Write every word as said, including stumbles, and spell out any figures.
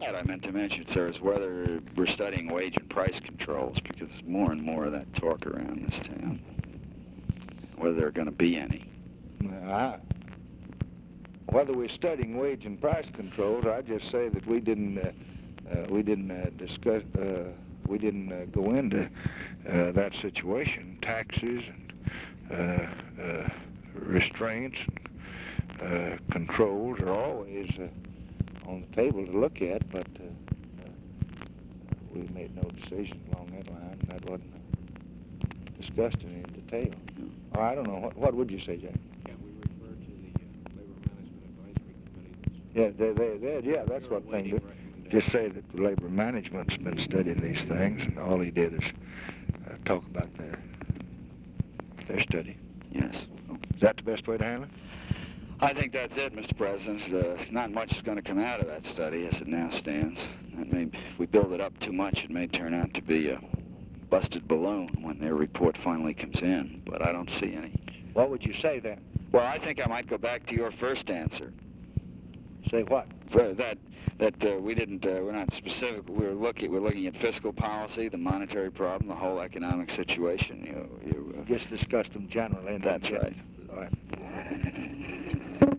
I meant to mention, sir, is whether we're studying wage and price controls, because there's more and more of that talk around this town. Whether there are going to be any. Uh, whether we're studying wage and price controls, I just say that we didn't uh, uh, we didn't uh, discuss uh, we didn't uh, go into uh, that situation. Taxes and uh, uh, restraints, and, uh, controls are always uh, on the table to look at, but uh, uh, we made no decision along that line. That wasn't uh, discussed in any detail. Oh, I don't know. What, what would you say, Jack? Can we refer to the uh, Labor Management Advisory Committee? Yeah, they, they, they, yeah, that's what thing. Just say that the labor management's been studying these things, and all he did is uh, talk about their their study. Yes. Is that the best way to handle it? I think that's it, Mister President. Uh, not much is going to come out of that study as it now stands. That may, if we build it up too much, it may turn out to be a busted balloon when their report finally comes in, but I don't see any. What would you say then? Well, I think I might go back to your first answer. Say what? For that that uh, we didn't, uh, we're not specific. We were looking, we're looking at fiscal policy, the monetary problem, the whole economic situation. You, you, uh, Just discussed them generally. And that's then, right. All right.